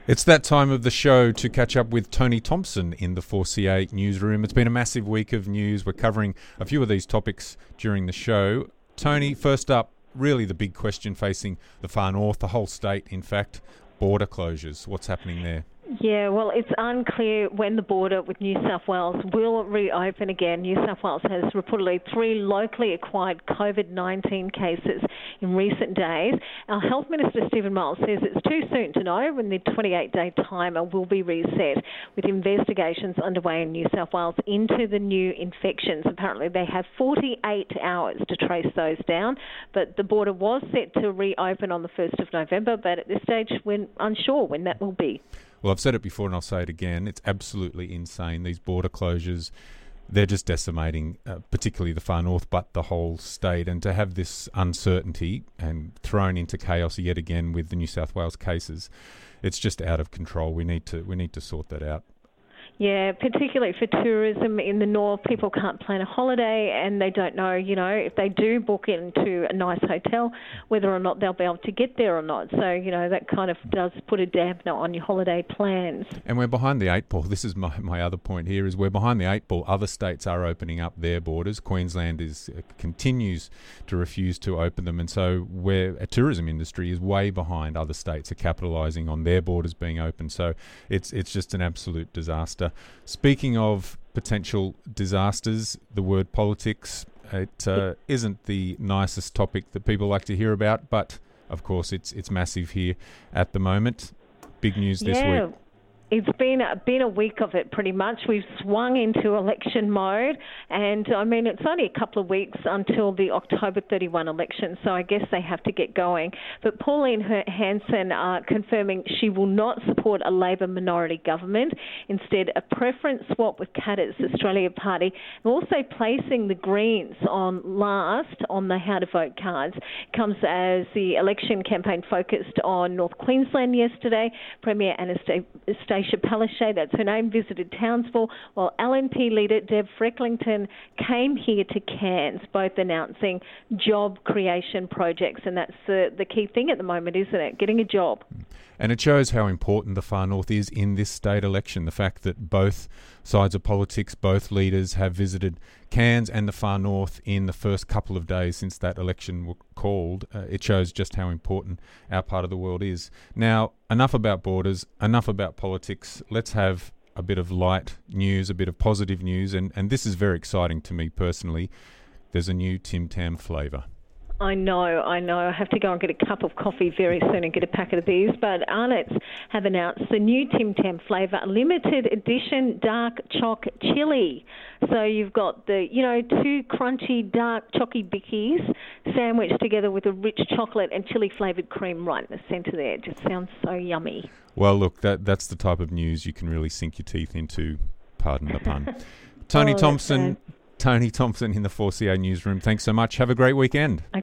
It's that time of the show to catch up with Tony Thompson in the 4CA newsroom. It's been a massive week of news. We're covering a few of these topics during the show. Tony, first up, really the big question facing the far north, the whole state, in fact, border closures. What's happening there? Yeah, well, it's unclear when the border with New South Wales will reopen again. New South Wales has reportedly 3 locally acquired COVID-19 cases in recent days. Our Health Minister, Stephen Miles, says it's too soon to know when the 28-day timer will be reset, with investigations underway in New South Wales into the new infections. Apparently, they have 48 hours to trace those down, but the border was set to reopen on the 1st of November, but at this stage, we're unsure when that will be. Well, I've said it before and I'll say it again. It's absolutely insane. These border closures, they're just decimating particularly the far north, but the whole state. And to have this uncertainty and thrown into chaos yet again with the New South Wales cases, it's just out of control. We need to sort that out. Yeah, particularly for tourism in the north, people can't plan a holiday and they don't know, if they do book into a nice hotel, whether or not they'll be able to get there or not. So, that kind of does put a dampener on your holiday plans. And we're behind the 8 ball. This is my other point here, is we're behind the 8 ball. Other states are opening up their borders. Queensland continues to refuse to open them. And so a tourism industry is way behind. Other states are capitalising on their borders being open. So it's just an absolute disaster. Speaking of potential disasters, the word politics, it isn't the nicest topic that people like to hear about, but of course it's massive here at the moment. Big news this week. It's been a week of it, pretty much. We've swung into election mode, and it's only a couple of weeks until the October 31 election, so I guess they have to get going. But Pauline Hanson confirming she will not support a Labor minority government, instead a preference swap with Katter's Australia Party, and also placing the Greens on last on the how to vote cards. Comes as the election campaign focused on North Queensland yesterday. Premier Anastasia Palaszczuk, that's her name, visited Townsville, while LNP leader Deb Frecklington came here to Cairns, both announcing job creation projects. And that's the key thing at the moment, isn't it? Getting a job. And it shows how important the far north is in this state election. The fact that both sides of politics, both leaders have visited Cairns and the far north in the first couple of days since that election was called. It shows just how important our part of the world is. Now, enough about borders, enough about politics. Let's have a bit of light news, a bit of positive news. And this is very exciting to me personally. There's a new Tim Tam flavour. I know. I have to go and get a cup of coffee very soon and get a packet of these. But Arnott's have announced the new Tim Tam flavour, limited edition dark choc chili. So you've got the, 2 crunchy dark chocky bickies sandwiched together with a rich chocolate and chili flavoured cream right in the centre there. It just sounds so yummy. Well, look, that's the type of news you can really sink your teeth into. Pardon the pun. Tony Thompson in the 4CA newsroom. Thanks so much. Have a great weekend.